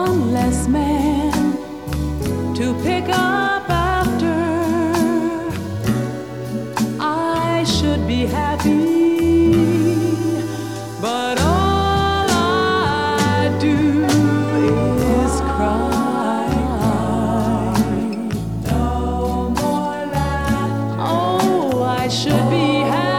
one less man to pick up after. I should be happy, but all I do is cry. No more laughter. Oh, I should be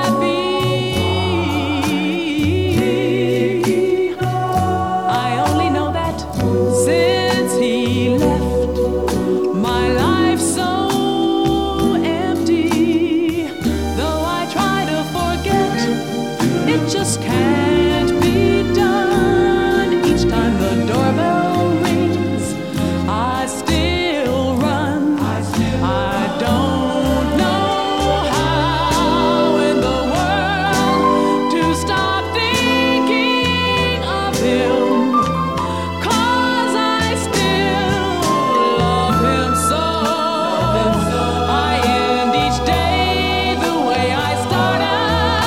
just can't be done. Each time the doorbell rings, I still run. I don't know how in the world to stop thinking of him, 'cause I still love him so. I end each day the way I start out.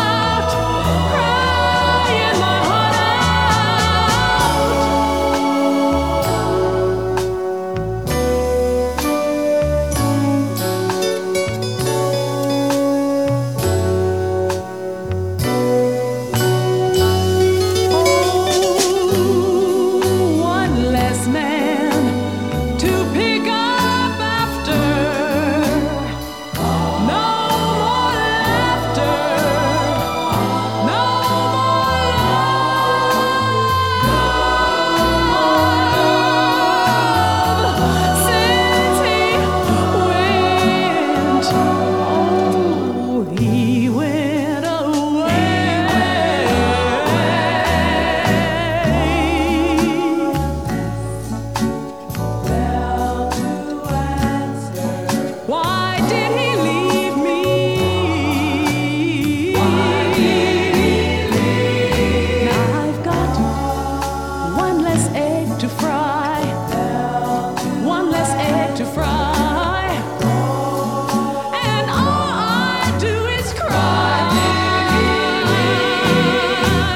To fry, and all I do is cry,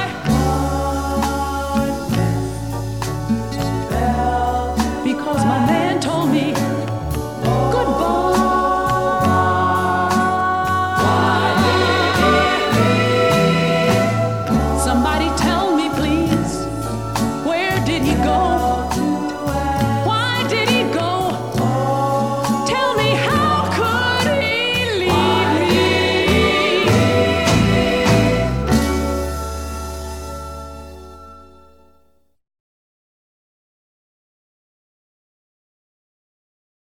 because my